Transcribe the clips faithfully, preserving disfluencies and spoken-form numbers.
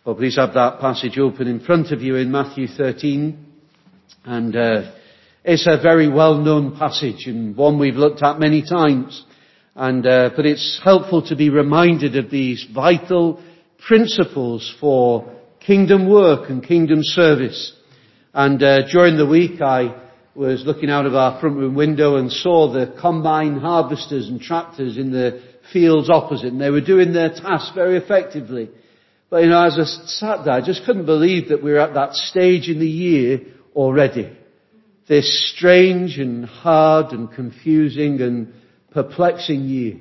Well, please have that passage open in front of you in Matthew thirteen. And uh, it's a very well-known passage and one we've looked at many times. And uh, but it's helpful to be reminded of these vital principles for kingdom work and kingdom service. And uh, during the week I was looking out of our front room window and saw the combine harvesters and tractors in the fields opposite, and they were doing their task very effectively. But you know, as I sat there, I just couldn't believe that we were at that stage in the year already. This strange and hard and confusing and perplexing year.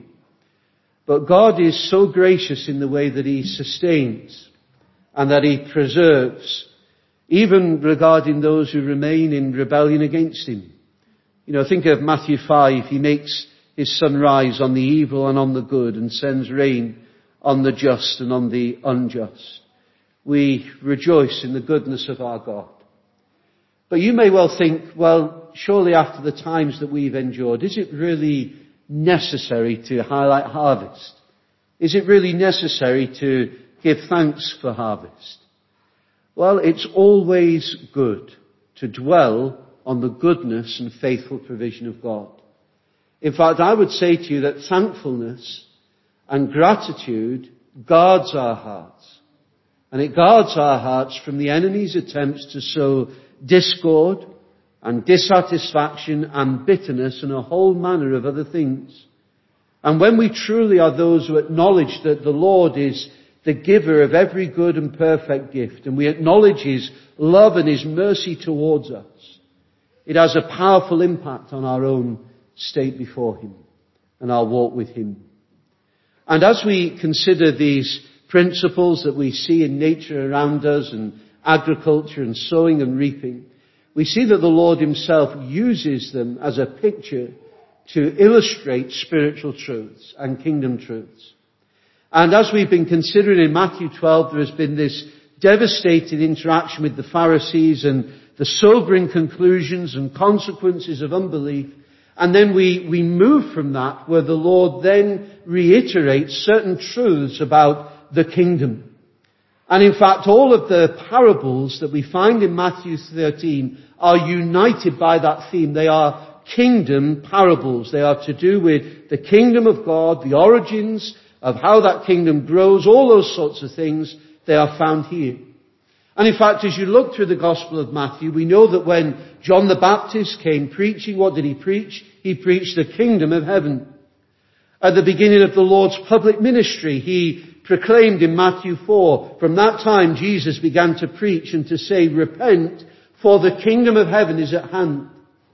But God is so gracious in the way that He sustains and that He preserves, even regarding those who remain in rebellion against Him. You know, think of Matthew five. He makes His sun rise on the evil and on the good and sends rain on the just and on the unjust. We rejoice in the goodness of our God. But you may well think, well, surely after the times that we've endured, is it really necessary to highlight harvest? Is it really necessary to give thanks for harvest? Well, it's always good to dwell on the goodness and faithful provision of God. In fact, I would say to you that thankfulness and gratitude guards our hearts. And it guards our hearts from the enemy's attempts to sow discord and dissatisfaction and bitterness and a whole manner of other things. And when we truly are those who acknowledge that the Lord is the giver of every good and perfect gift, and we acknowledge His love and His mercy towards us, it has a powerful impact on our own state before Him and our walk with Him. And as we consider these principles that we see in nature around us and agriculture and sowing and reaping, we see that the Lord Himself uses them as a picture to illustrate spiritual truths and kingdom truths. And as we've been considering in Matthew twelve, there has been this devastating interaction with the Pharisees and the sobering conclusions and consequences of unbelief. And then we, we move from that where the Lord then reiterates certain truths about the kingdom. And in fact, all of the parables that we find in Matthew thirteen are united by that theme. They are kingdom parables. They are to do with the kingdom of God, the origins of how that kingdom grows, all those sorts of things. They are found here. And in fact, as you look through the Gospel of Matthew, we know that when John the Baptist came preaching, what did he preach? He preached the kingdom of heaven. At the beginning of the Lord's public ministry, He proclaimed in Matthew four, from that time Jesus began to preach and to say, repent, for the kingdom of heaven is at hand.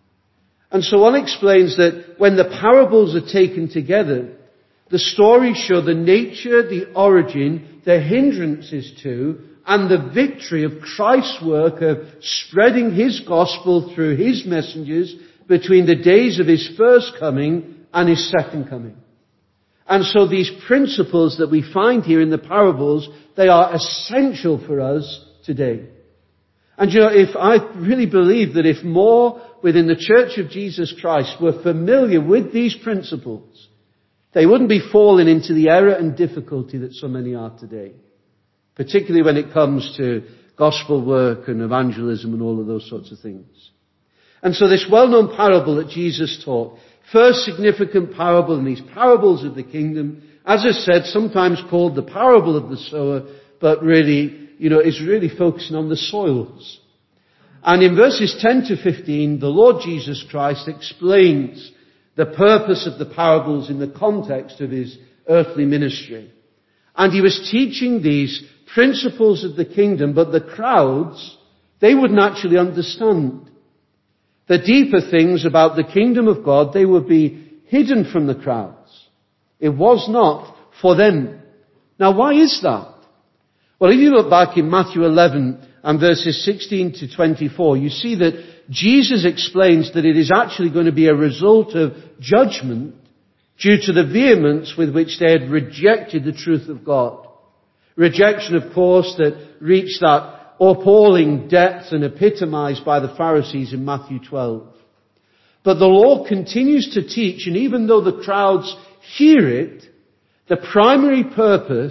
And so one explains that when the parables are taken together, the stories show the nature, the origin, the hindrances to, and the victory of Christ's work of spreading His gospel through His messengers between the days of His first coming and His second coming. And so these principles that we find here in the parables, they are essential for us today. And you know, if I really believe that if more within the Church of Jesus Christ were familiar with these principles, they wouldn't be falling into the error and difficulty that so many are today. Particularly when it comes to gospel work and evangelism and all of those sorts of things. And so this well-known parable that Jesus taught, first significant parable in these parables of the kingdom, as I said, sometimes called the parable of the sower, but really, you know, is really focusing on the soils. And in verses ten to fifteen, the Lord Jesus Christ explains the purpose of the parables in the context of His earthly ministry. And He was teaching these principles of the kingdom, but the crowds, they wouldn't actually understand. The deeper things about the kingdom of God, they would be hidden from the crowds. It was not for them. Now, why is that? Well, if you look back in Matthew eleven and verses sixteen to twenty-four, you see that Jesus explains that it is actually going to be a result of judgment due to the vehemence with which they had rejected the truth of God. Rejection, of course, that reached that appalling depth and epitomized by the Pharisees in Matthew twelve. But the Lord continues to teach, and even though the crowds hear it, the primary purpose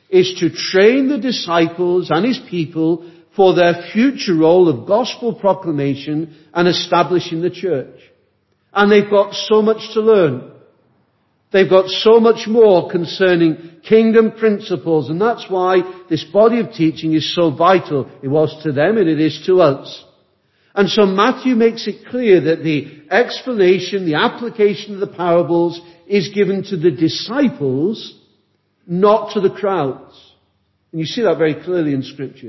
is to train the disciples and his people for their future role of gospel proclamation and establishing the church. And they've got so much to learn. They've got so much more concerning kingdom principles, and that's why this body of teaching is so vital. It was to them and it is to us. And so Matthew makes it clear that the explanation, the application of the parables is given to the disciples, not to the crowds. And you see that very clearly in Scripture.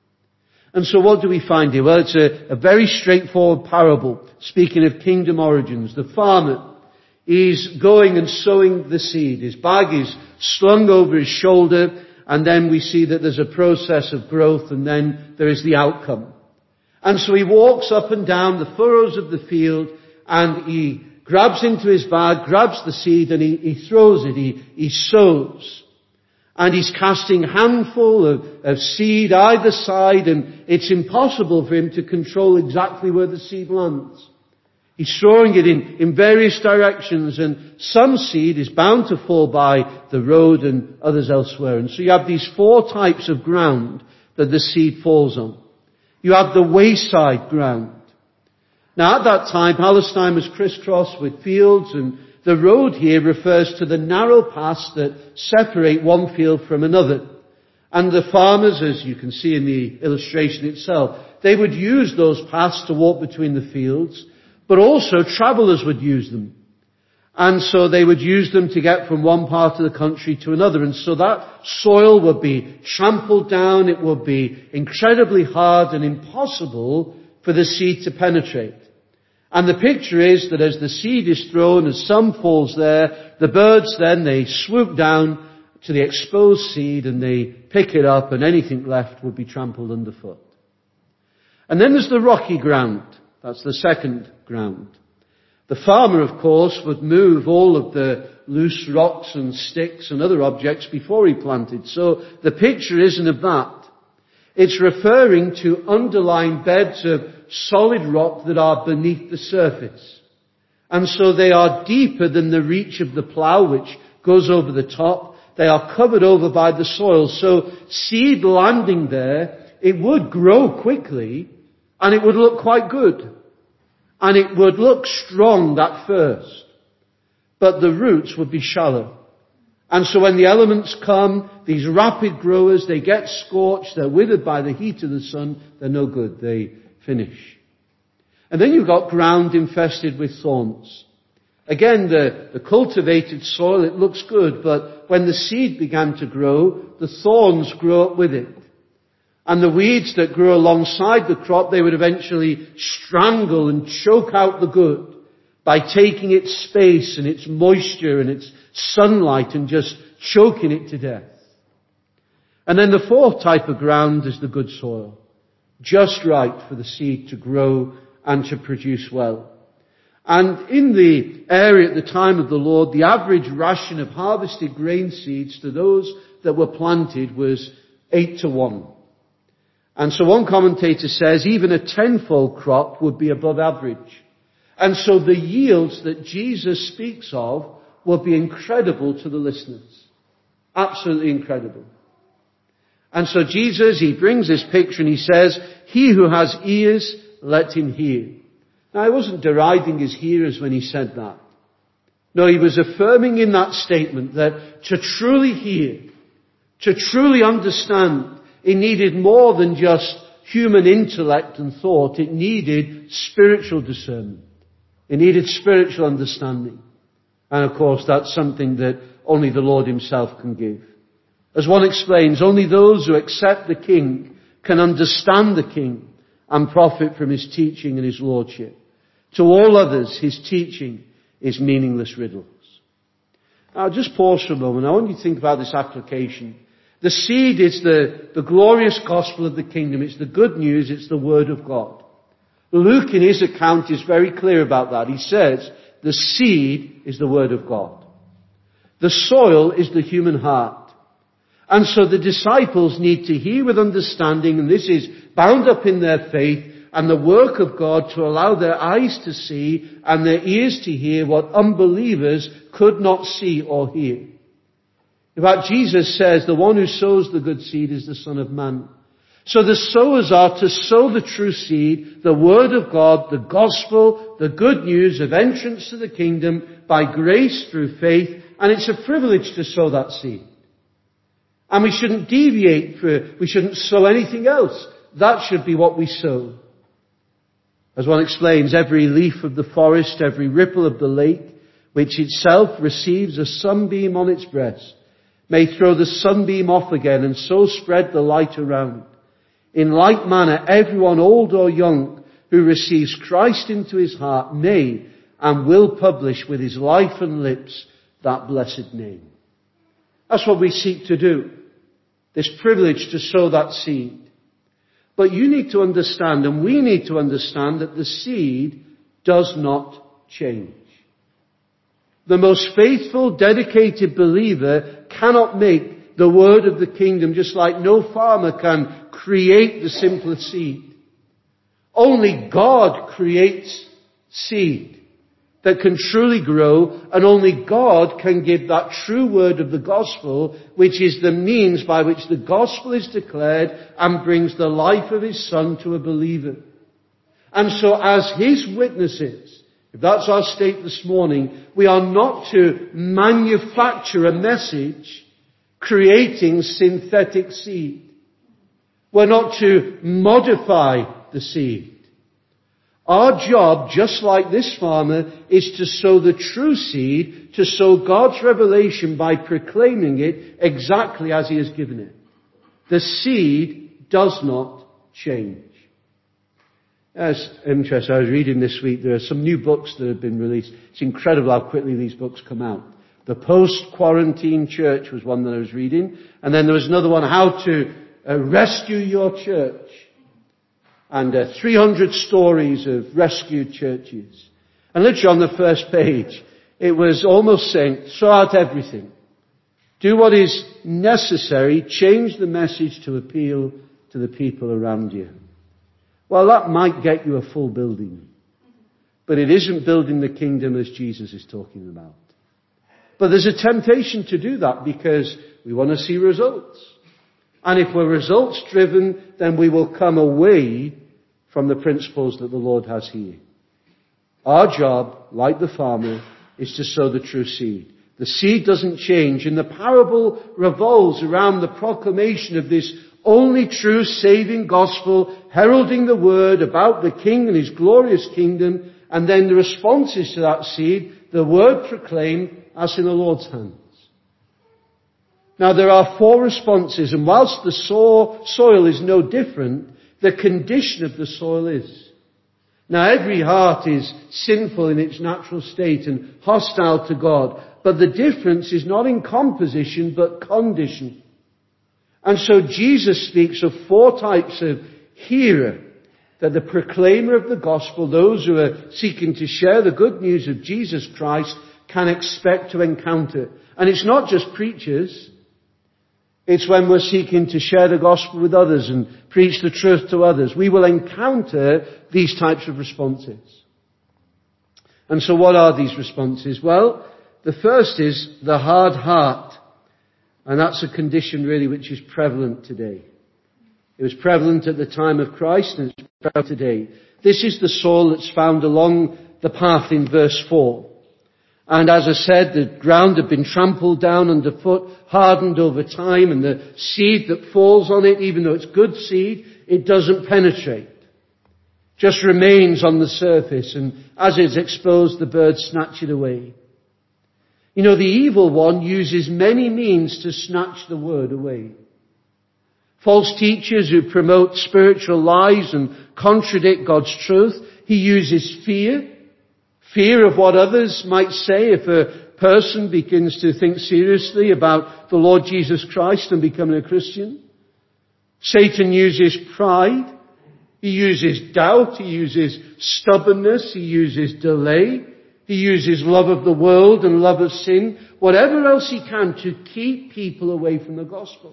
And so what do we find here? Well, it's a, a very straightforward parable, speaking of kingdom origins. The farmer is going and sowing the seed. His bag is slung over his shoulder, and then we see that there's a process of growth, and then there is the outcome. And so he walks up and down the furrows of the field, and he grabs into his bag, grabs the seed, and he, he throws it, he, he sows. And he's casting a handful of, of seed either side, and it's impossible for him to control exactly where the seed lands. He's throwing it in, in various directions, and some seed is bound to fall by the road and others elsewhere. And so you have these four types of ground that the seed falls on. You have the wayside ground. Now at that time, Palestine was crisscrossed with fields, and the road here refers to the narrow paths that separate one field from another. And the farmers, as you can see in the illustration itself, they would use those paths to walk between the fields, but also travellers would use them. And so they would use them to get from one part of the country to another. And so that soil would be trampled down, it would be incredibly hard and impossible for the seed to penetrate. And the picture is that as the seed is thrown, as some falls there, the birds then, they swoop down to the exposed seed and they pick it up, and anything left would be trampled underfoot. And then there's the rocky ground. That's the second ground. The farmer, of course, would move all of the loose rocks and sticks and other objects before he planted. So the picture isn't of that. It's referring to underlying beds of solid rock that are beneath the surface. And so they are deeper than the reach of the plough, which goes over the top. They are covered over by the soil. So seed landing there, it would grow quickly and it would look quite good. And it would look strong at first. But the roots would be shallow. And so when the elements come, these rapid growers, they get scorched, they're withered by the heat of the sun, they're no good, they finish. And then you've got ground infested with thorns. Again, the, the cultivated soil, it looks good, but when the seed began to grow, the thorns grew up with it. And the weeds that grew alongside the crop, they would eventually strangle and choke out the good by taking its space and its moisture and its sunlight and just choking it to death. And then the fourth type of ground is the good soil, just right for the seed to grow and to produce well. And in the area at the time of the Lord, the average ration of harvested grain seeds to those that were planted was eight to one. And so one commentator says even a tenfold crop would be above average. And so the yields that Jesus speaks of will be incredible to the listeners. Absolutely incredible. And so Jesus, he brings this picture and he says, he who has ears, let him hear. Now, he wasn't deriding his hearers when he said that. No, he was affirming in that statement that to truly hear, to truly understand, it needed more than just human intellect and thought. It needed spiritual discernment. It needed spiritual understanding. And of course, that's something that only the Lord himself can give. As one explains, only those who accept the King can understand the King and profit from his teaching and his lordship. To all others, his teaching is meaningless riddles. Now, just pause for a moment. I want you to think about this application. The seed is the, the glorious gospel of the kingdom. It's the good news. It's the word of God. Luke in his account is very clear about that. He says the seed is the word of God. The soil is the human heart. And so the disciples need to hear with understanding, and this is bound up in their faith and the work of God to allow their eyes to see and their ears to hear what unbelievers could not see or hear. In fact, Jesus says the one who sows the good seed is the Son of Man. So the sowers are to sow the true seed, the Word of God, the gospel, the good news of entrance to the kingdom by grace through faith, and it's a privilege to sow that seed. And we shouldn't deviate for, we shouldn't sow anything else. That should be what we sow. As one explains, every leaf of the forest, every ripple of the lake, which itself receives a sunbeam on its breast, may throw the sunbeam off again and so spread the light around. In like manner, everyone, old or young, who receives Christ into his heart may and will publish with his life and lips that blessed name. That's what we seek to do. This privilege to sow that seed. But you need to understand, and we need to understand, that the seed does not change. The most faithful, dedicated believer cannot make the word of the kingdom, just like no farmer can create the simplest seed. Only God creates seed that can truly grow, and only God can give that true word of the gospel, which is the means by which the gospel is declared and brings the life of his Son to a believer. And so as his witnesses, if that's our state this morning, we are not to manufacture a message creating synthetic seed. We're not to modify the seed. Our job, just like this farmer, is to sow the true seed, to sow God's revelation by proclaiming it exactly as he has given it. The seed does not change. That's interesting. I was reading this week, there are some new books that have been released. It's incredible how quickly these books come out. The Post-Quarantine Church was one that I was reading. And then there was another one, How to uh, Rescue Your Church. And uh, three hundred stories of rescued churches. And literally on the first page, it was almost saying, throw out everything. Do what is necessary. Change the message to appeal to the people around you. Well, that might get you a full building. But it isn't building the kingdom as Jesus is talking about. But there's a temptation to do that because we want to see results. And if we're results driven, then we will come away from the principles that the Lord has here. Our job, like the farmer, is to sow the true seed. The seed doesn't change, and the parable revolves around the proclamation of this only true saving gospel, heralding the word about the King and his glorious kingdom, and then the responses to that seed, the word proclaimed as in the Lord's hands. Now there are four responses, and whilst the so- soil is no different, the condition of the soil is. Now every heart is sinful in its natural state and hostile to God, but the difference is not in composition but condition. And so Jesus speaks of four types of hearer that the proclaimer of the gospel, those who are seeking to share the good news of Jesus Christ, can expect to encounter. And it's not just preachers. It's when we're seeking to share the gospel with others and preach the truth to others. We will encounter these types of responses. And so what are these responses? Well, the first is the hard heart. And that's a condition really which is prevalent today. It was prevalent at the time of Christ and it's prevalent today. This is the soil that's found along the path in verse four. And as I said, the ground had been trampled down underfoot, hardened over time, and the seed that falls on it, even though it's good seed, it doesn't penetrate. Just remains on the surface, and as it's exposed, the birds snatch it away. You know, the evil one uses many means to snatch the word away. False teachers who promote spiritual lies and contradict God's truth. He uses fear. Fear of what others might say if a person begins to think seriously about the Lord Jesus Christ and becoming a Christian. Satan uses pride. He uses doubt. He uses stubbornness. He uses delay. He uses love of the world and love of sin. Whatever else he can to keep people away from the gospel.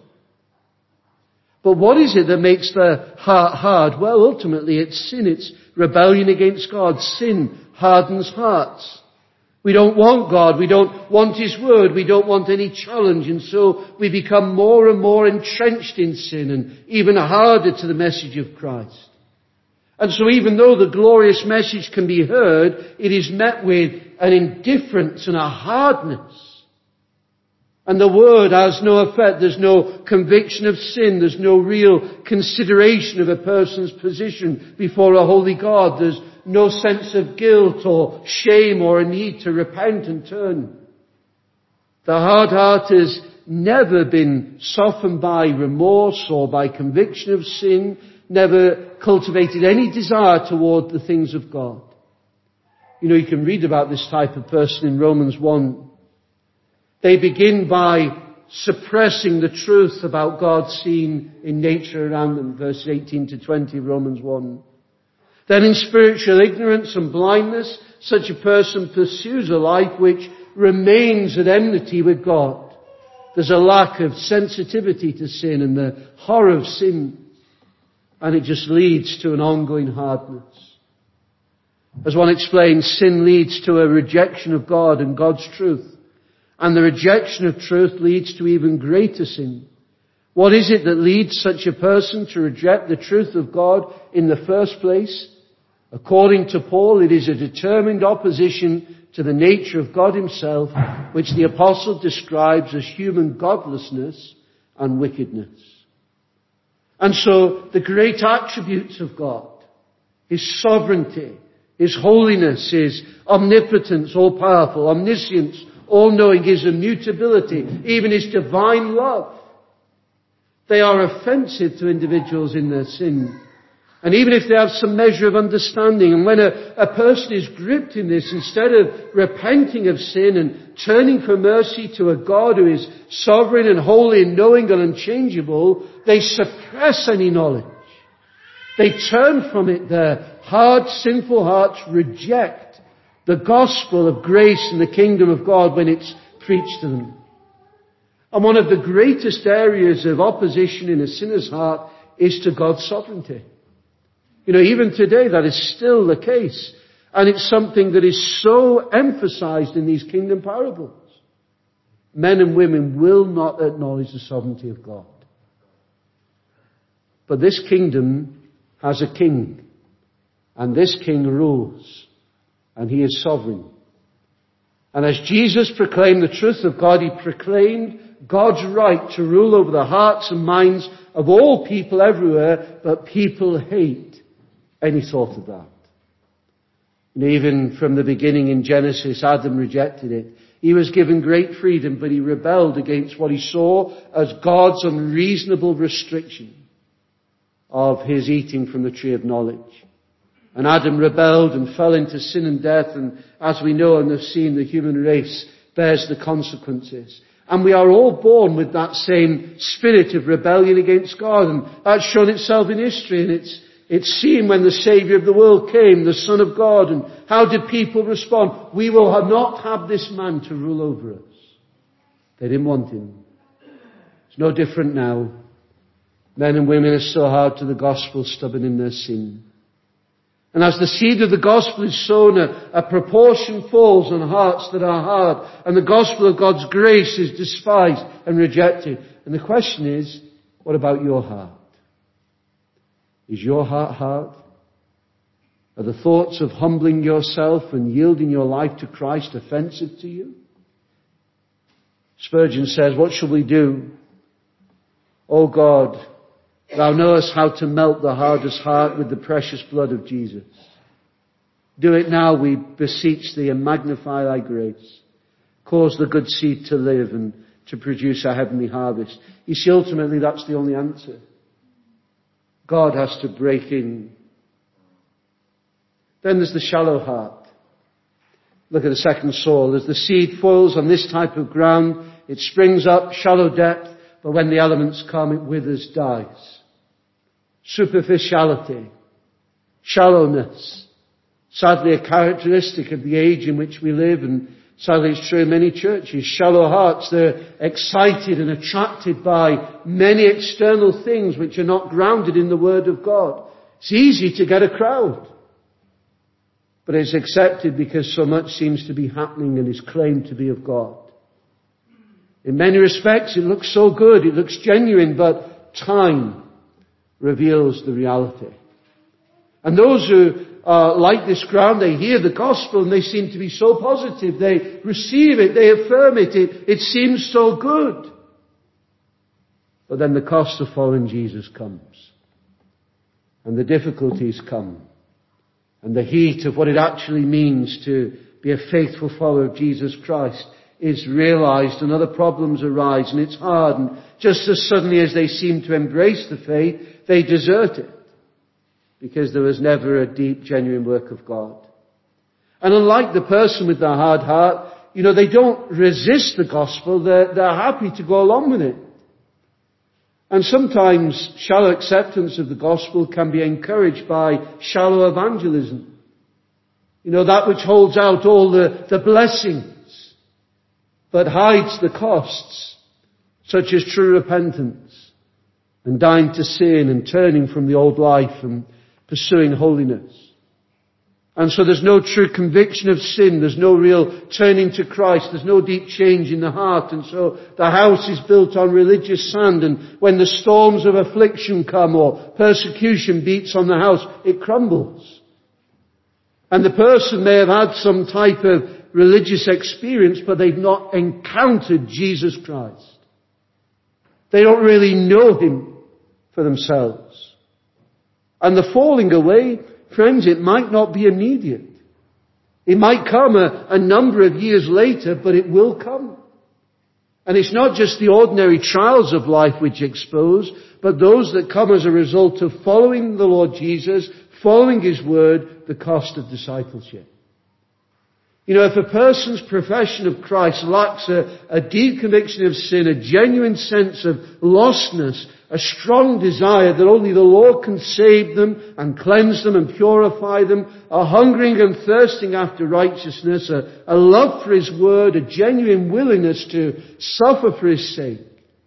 But what is it that makes the heart hard? Well, ultimately it's sin. It's rebellion against God. Sin hardens hearts. We don't want God. We don't want His Word. We don't want any challenge. And so we become more and more entrenched in sin and even harder to the message of Christ. And so even though the glorious message can be heard, it is met with an indifference and a hardness. And the Word has no effect. There's no conviction of sin. There's no real consideration of a person's position before a holy God. There's no sense of guilt or shame or a need to repent and turn. The hard heart has never been softened by remorse or by conviction of sin, never cultivated any desire toward the things of God. You know, you can read about this type of person in Romans one. They begin by suppressing the truth about God seen in nature around them, verses eighteen to twenty of Romans one. Then in spiritual ignorance and blindness, such a person pursues a life which remains at enmity with God. There's a lack of sensitivity to sin and the horror of sin, and it just leads to an ongoing hardness. As one explains, sin leads to a rejection of God and God's truth. And the rejection of truth leads to even greater sin. What is it that leads such a person to reject the truth of God in the first place? According to Paul, it is a determined opposition to the nature of God Himself, which the apostle describes as human godlessness and wickedness. And so the great attributes of God, His sovereignty, His holiness, His omnipotence, all-powerful, omniscience, all-knowing, His immutability, even His divine love, they are offensive to individuals in their sin. And even if they have some measure of understanding, and when a, a person is gripped in this, instead of repenting of sin and turning for mercy to a God who is sovereign and holy and knowing and unchangeable, they suppress any knowledge. They turn from it. Their hard, sinful hearts reject the gospel of grace and the kingdom of God when it's preached to them. And one of the greatest areas of opposition in a sinner's heart is to God's sovereignty. You know, even today that is still the case. And it's something that is so emphasized in these kingdom parables. Men and women will not acknowledge the sovereignty of God. But this kingdom has a king. And this king rules. And He is sovereign. And as Jesus proclaimed the truth of God, He proclaimed God's right to rule over the hearts and minds of all people everywhere, but people hate any thought of that. And even from the beginning in Genesis, Adam rejected it. He was given great freedom, but he rebelled against what he saw as God's unreasonable restriction of his eating from the tree of knowledge. And Adam rebelled and fell into sin and death, and as we know and have seen, the human race bears the consequences. And we are all born with that same spirit of rebellion against God, and that's shown itself in history, and it's it's seen when the Saviour of the world came, the Son of God, and how did people respond? We will not have this man to rule over us. They didn't want him. It's no different now. Men and women are so hard to the gospel, stubborn in their sin. And as the seed of the gospel is sown, a, a proportion falls on hearts that are hard, and the gospel of God's grace is despised and rejected. And the question is, what about your heart? Is your heart hard? Are the thoughts of humbling yourself and yielding your life to Christ offensive to you? Spurgeon says, what shall we do? O God, Thou knowest how to melt the hardest heart with the precious blood of Jesus. Do it now, we beseech Thee, and magnify Thy grace. Cause the good seed to live and to produce a heavenly harvest. You see, ultimately that's the only answer. God has to break in. Then there's the shallow heart. Look at the second soil. As the seed falls on this type of ground, it springs up, shallow depth, but when the elements come, it withers, dies. Superficiality, shallowness, sadly a characteristic of the age in which we live, and sadly it's true in many churches. Shallow hearts, they're excited and attracted by many external things which are not grounded in the Word of God. It's easy to get a crowd. but it's accepted because so much seems to be happening and is claimed to be of God. In many respects, it looks so good, it looks genuine, but time reveals the reality. And those who are like this ground, they hear the gospel and they seem to be so positive. They receive it, they affirm it, it, it seems so good. But then the cost of following Jesus comes. And the difficulties come. And the heat of what it actually means to be a faithful follower of Jesus Christ is realized, and other problems arise, and it's hard. And just as suddenly as they seem to embrace the faith, they desert it. Because there was never a deep, genuine work of God. And unlike the person with the hard heart, you know, they don't resist the gospel, they're, they're happy to go along with it. And sometimes shallow acceptance of the gospel can be encouraged by shallow evangelism. You know, that which holds out all the, the blessings, but hides the costs, such as true repentance, and dying to sin, and turning from the old life, and pursuing holiness. And so there's no true conviction of sin, there's no real turning to Christ, there's no deep change in the heart, and so the house is built on religious sand, and when the storms of affliction come or persecution beats on the house, it crumbles. And the person may have had some type of religious experience, but they've not encountered Jesus Christ. They don't really know Him for themselves. And the falling away, friends, it might not be immediate. It might come a, a number of years later, but it will come. And it's not just the ordinary trials of life which expose, but those that come as a result of following the Lord Jesus, following His word, the cost of discipleship. You know, if a person's profession of Christ lacks a, a deep conviction of sin, a genuine sense of lostness, a strong desire that only the Lord can save them and cleanse them and purify them, a hungering and thirsting after righteousness, a, a love for His word, a genuine willingness to suffer for His sake,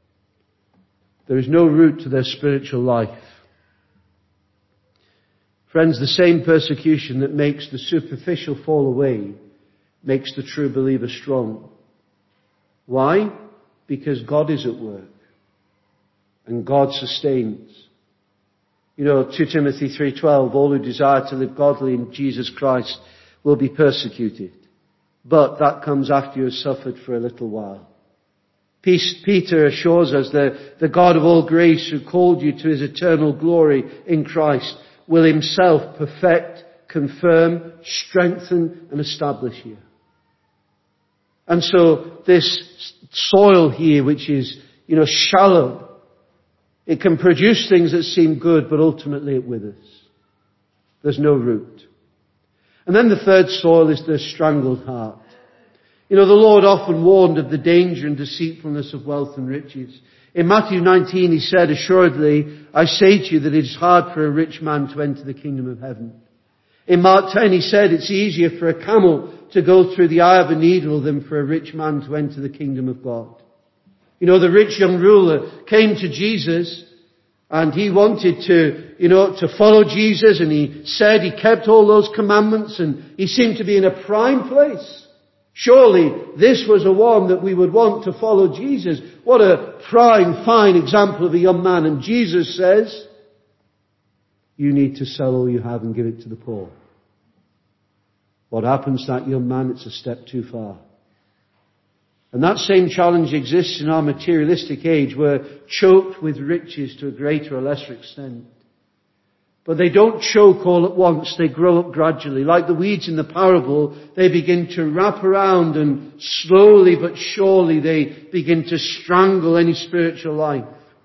there is no root to their spiritual life. Friends, the same persecution that makes the superficial fall away makes the true believer strong. Why? Because God is at work. And God sustains. You know, Second Timothy three twelve, all who desire to live godly in Jesus Christ will be persecuted. But that comes after you have suffered for a little while. Peace, Peter assures us that the God of all grace who called you to His eternal glory in Christ will Himself perfect, confirm, strengthen and establish you. And so this soil here, which is, you know, shallow, it can produce things that seem good, but ultimately it withers. There's no root. And then the third soil is the strangled heart. You know, the Lord often warned of the danger and deceitfulness of wealth and riches. In Matthew nineteen, He said, assuredly, I say to you that it is hard for a rich man to enter the kingdom of heaven. In Mark ten, He said, it's easier for a camel to go through the eye of a needle than for a rich man to enter the kingdom of God. You know, the rich young ruler came to Jesus and he wanted to, you know, to follow Jesus, and he said he kept all those commandments and he seemed to be in a prime place. Surely this was a one that we would want to follow Jesus. What a prime, fine example of a young man. And Jesus says, you need to sell all you have and give it to the poor. What happens to that young man? It's a step too far. And that same challenge exists in our materialistic age. We're choked with riches to a greater or lesser extent. But they don't choke all at once. They grow up gradually. Like the weeds in the parable, they begin to wrap around, and slowly but surely they begin to strangle any spiritual life.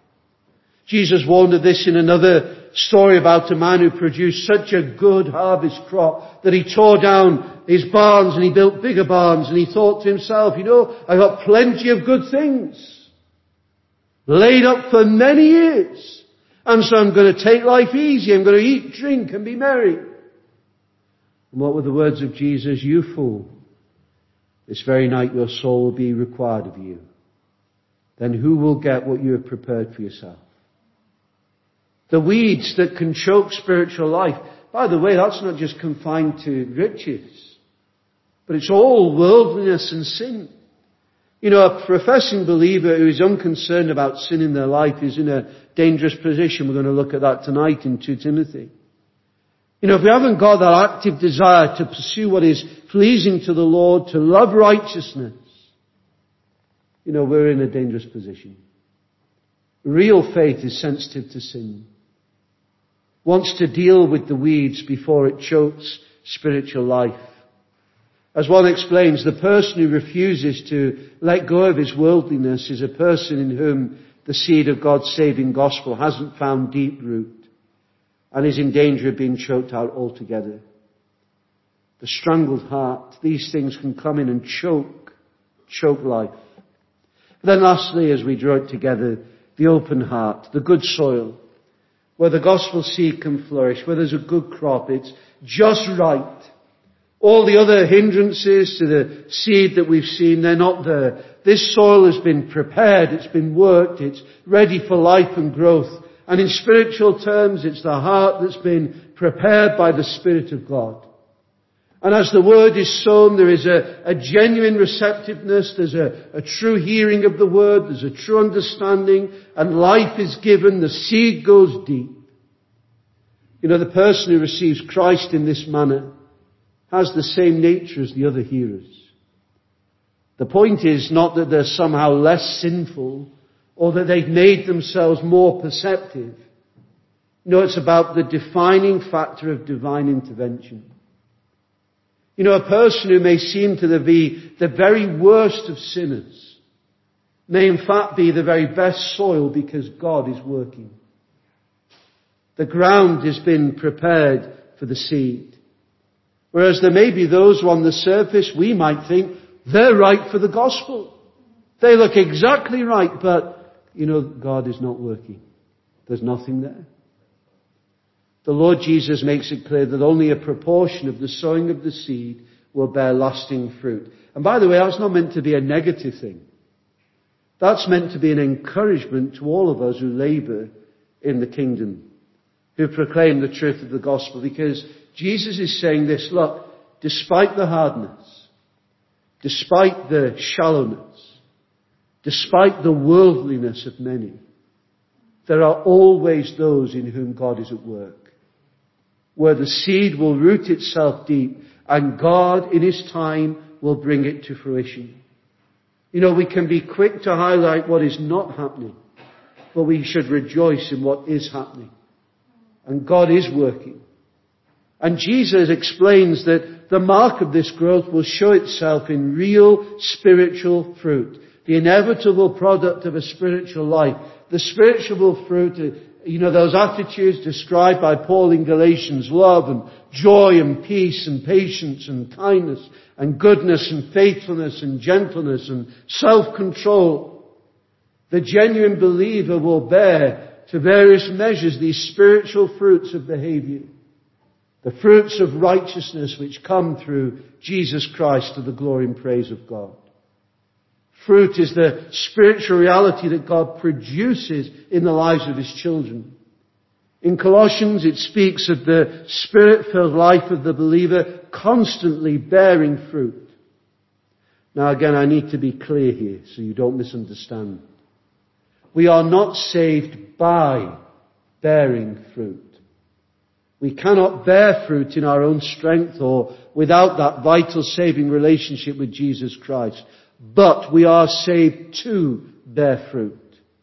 Jesus warned of this in another story about a man who produced such a good harvest crop that he tore down his barns and he built bigger barns, and he thought to himself, you know, I've got plenty of good things laid up for many years. And so I'm going to take life easy. I'm going to eat, drink and be merry. And what were the words of Jesus? You fool. This very night your soul will be required of you. Then who will get what you have prepared for yourself? The weeds that can choke spiritual life, By the way, that's not just confined to riches, but it's all worldliness and sin. You know, a professing believer who is unconcerned about sin in their life is in a dangerous position. We're going to look at that tonight in Second Timothy. You know, if we haven't got that active desire to pursue what is pleasing to the Lord, to love righteousness, you know, we're in a dangerous position. Real faith is sensitive to sin. Wants to deal with the weeds before it chokes spiritual life. As one explains, the person who refuses to let go of his worldliness is a person in whom the seed of God's saving gospel hasn't found deep root and is in danger of being choked out altogether. The strangled heart, these things can come in and choke, choke life. And then lastly, as we draw it together, the open heart, the good soil, where the gospel seed can flourish, where there's a good crop, it's just right. All the other hindrances to the seed that we've seen, they're not there. This soil has been prepared, it's been worked, it's ready for life and growth. And in spiritual terms, it's the heart that's been prepared by the Spirit of God. And as the word is sown, there is a, a genuine receptiveness, there's a, a true hearing of the word, there's a true understanding, and life is given, the seed goes deep. You know, the person who receives Christ in this manner has the same nature as the other hearers. The point is not that they're somehow less sinful or that they've made themselves more perceptive. No, it's about the defining factor of divine intervention. You know, a person who may seem to be the very worst of sinners may in fact be the very best soil because God is working. The ground has been prepared for the seed. Whereas there may be those who on the surface we might think they're right for the gospel. They look exactly right, but, you know, God is not working. There's nothing there. The Lord Jesus makes it clear that only a proportion of the sowing of the seed will bear lasting fruit. And by the way, that's not meant to be a negative thing. That's meant to be an encouragement to all of us who labour in the kingdom, who proclaim the truth of the gospel, because Jesus is saying this, look, despite the hardness, despite the shallowness, despite the worldliness of many, there are always those in whom God is at work, where the seed will root itself deep and God in His time will bring it to fruition. You know, we can be quick to highlight what is not happening, but we should rejoice in what is happening. And God is working. And Jesus explains that the mark of this growth will show itself in real spiritual fruit. The inevitable product of a spiritual life. The spiritual fruit, you know, those attitudes described by Paul in Galatians, love and joy and peace and patience and kindness and goodness and faithfulness and gentleness and self-control. The genuine believer will bear to various measures these spiritual fruits of behavior. The fruits of righteousness which come through Jesus Christ to the glory and praise of God. Fruit is the spiritual reality that God produces in the lives of His children. In Colossians it speaks of the Spirit-filled life of the believer constantly bearing fruit. Now again, I need to be clear here so you don't misunderstand. We are not saved by bearing fruit. We cannot bear fruit in our own strength or without that vital saving relationship with Jesus Christ. But we are saved to bear fruit.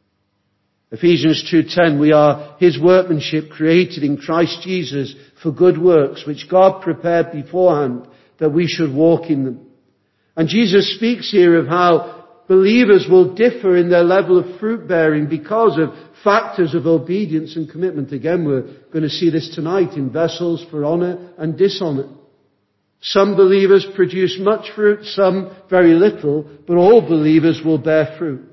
Ephesians two ten, we are His workmanship created in Christ Jesus for good works, which God prepared beforehand that we should walk in them. And Jesus speaks here of how believers will differ in their level of fruit bearing because of factors of obedience and commitment. Again, we're going to see this tonight in vessels for honour and dishonour. Some believers produce much fruit, some very little, but all believers will bear fruit.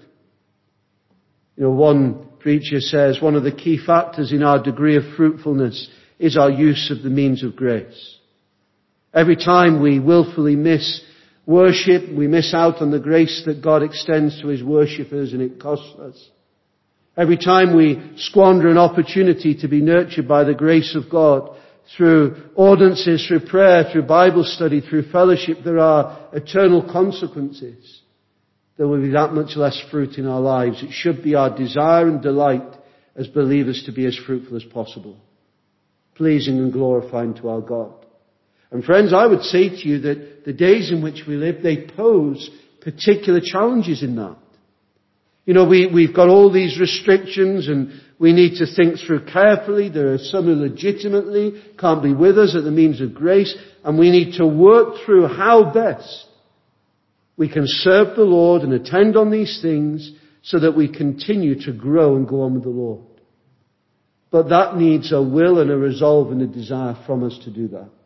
You know, one preacher says one of the key factors in our degree of fruitfulness is our use of the means of grace. Every time we willfully miss worship, we miss out on the grace that God extends to His worshippers, and it costs us. Every time we squander an opportunity to be nurtured by the grace of God through ordinances, through prayer, through Bible study, through fellowship, there are eternal consequences, there will be that much less fruit in our lives. It should be our desire and delight as believers to be as fruitful as possible, pleasing and glorifying to our God. And friends, I would say to you that the days in which we live, they pose particular challenges in that. You know, we, we've got all these restrictions and we need to think through carefully. There are some who legitimately can't be with us at the means of grace, and we need to work through how best we can serve the Lord and attend on these things so that we continue to grow and go on with the Lord. But that needs a will and a resolve and a desire from us to do that.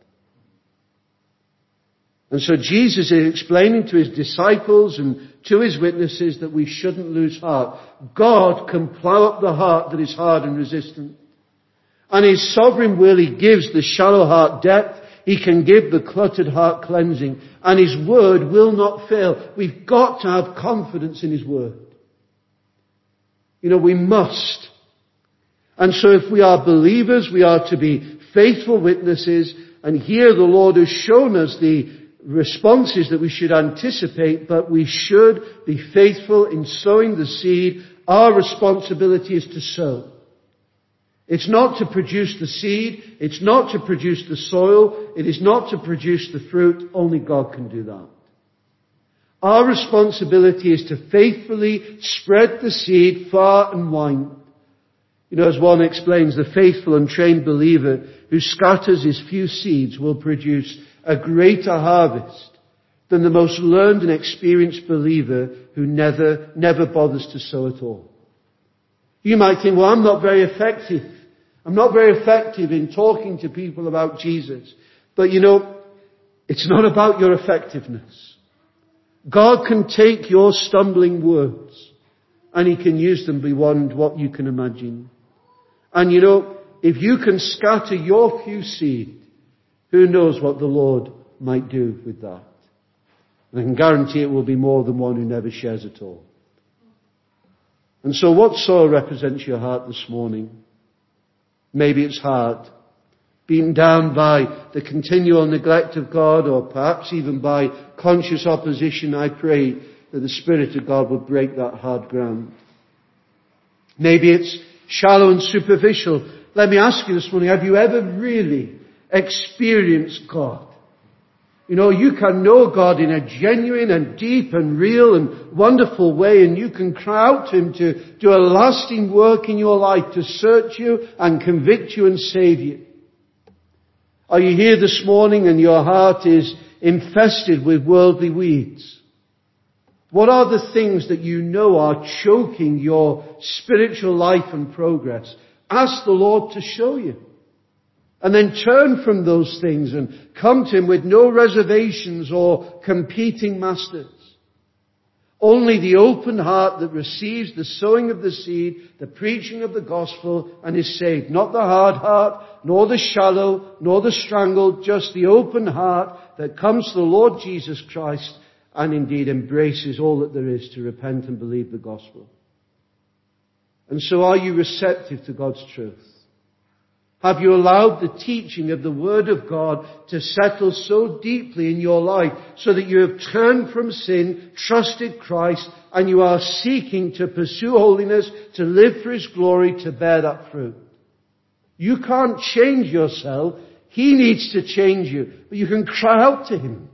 And so Jesus is explaining to his disciples and to his witnesses that we shouldn't lose heart. God can plough up the heart that is hard and resistant. And his sovereign will, he gives the shallow heart depth. He can give the cluttered heart cleansing. And his word will not fail. We've got to have confidence in his word. You know, we must. And so if we are believers, we are to be faithful witnesses. And here the Lord has shown us the responses that we should anticipate, but we should be faithful in sowing the seed. Our responsibility is to sow. It's not to produce the seed. It's not to produce the soil. It is not to produce the fruit. Only God can do that. Our responsibility is to faithfully spread the seed far and wide. You know, as one explains, the faithful and trained believer who scatters his few seeds will produce a greater harvest than the most learned and experienced believer who never, never bothers to sow at all. You might think, well, I'm not very effective. I'm not very effective in talking to people about Jesus. But you know, it's not about your effectiveness. God can take your stumbling words and he can use them beyond what you can imagine. And you know, if you can scatter your few seed, who knows what the Lord might do with that? And I can guarantee it will be more than one who never shares at all. And so what soil represents your heart this morning? Maybe it's hard, beaten down by the continual neglect of God, or perhaps even by conscious opposition. I pray that the Spirit of God would break that hard ground. Maybe it's shallow and superficial. Let me ask you this morning, have you ever really experienced God? You know, you can know God in a genuine and deep and real and wonderful way, and you can cry out to him to do a lasting work in your life, to search you and convict you and save you. Are you here this morning and your heart is infested with worldly weeds? What are the things that you know are choking your spiritual life and progress? Ask the Lord to show you. And then turn from those things and come to him with no reservations or competing masters. Only the open heart that receives the sowing of the seed, the preaching of the gospel, and is saved. Not the hard heart, nor the shallow, nor the strangled, just the open heart that comes to the Lord Jesus Christ and indeed embraces all that there is to repent and believe the gospel. And so are you receptive to God's truth? Have you allowed the teaching of the Word of God to settle so deeply in your life so that you have turned from sin, trusted Christ, and you are seeking to pursue holiness, to live for his glory, to bear that fruit? You can't change yourself. He needs to change you. But you can cry out to him.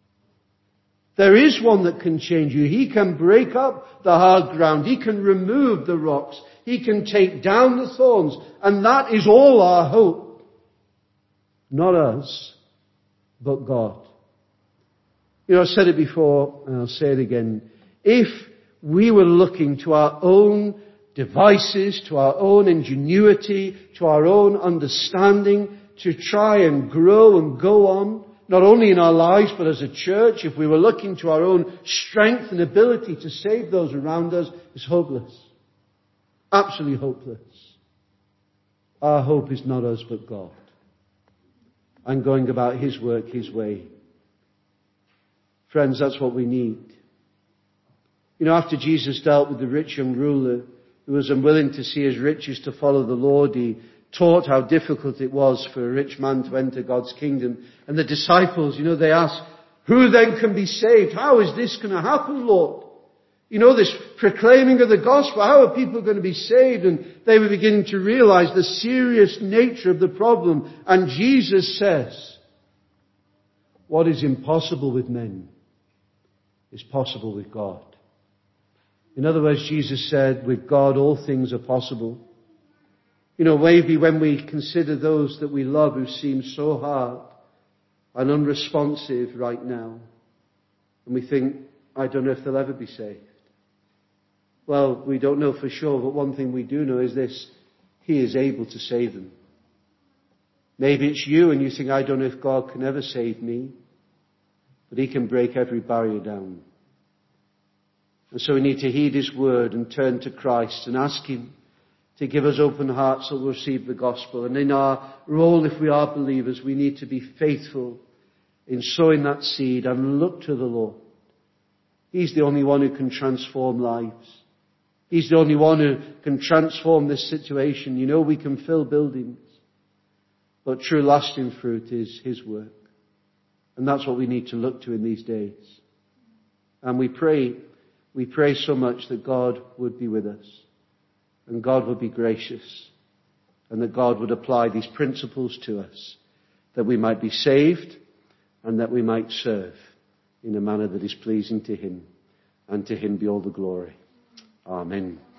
There is one that can change you. He can break up the hard ground. He can remove the rocks. He can take down the thorns. And that is all our hope. Not us, but God. You know, I've said it before, and I'll say it again. If we were looking to our own devices, to our own ingenuity, to our own understanding, to try and grow and go on, not only in our lives, but as a church, if we were looking to our own strength and ability to save those around us, it's hopeless. Absolutely hopeless. Our hope is not us, but God. And going about his work, his way. Friends, that's what we need. You know, after Jesus dealt with the rich young ruler who was unwilling to see his riches to follow the Lord, he taught how difficult it was for a rich man to enter God's kingdom. And the disciples, you know, they asked, who then can be saved? How is this going to happen, Lord? You know, this proclaiming of the gospel, how are people going to be saved? And they were beginning to realize the serious nature of the problem. And Jesus says, what is impossible with men is possible with God. In other words, Jesus said, with God all things are possible. You know, maybe when we consider those that we love who seem so hard and unresponsive right now, and we think, I don't know if they'll ever be saved. Well, we don't know for sure, but one thing we do know is this: He is able to save them. Maybe it's you and you think, I don't know if God can ever save me, but He can break every barrier down. And so we need to heed His word and turn to Christ and ask Him to give us open hearts that will receive the gospel. And in our role, if we are believers, we need to be faithful in sowing that seed and look to the Lord. He's the only one who can transform lives. He's the only one who can transform this situation. You know, we can fill buildings, but true lasting fruit is His work. And that's what we need to look to in these days. And we pray, we pray so much that God would be with us, and God would be gracious, and that God would apply these principles to us, that we might be saved and that we might serve in a manner that is pleasing to Him, and to Him be all the glory. Amen.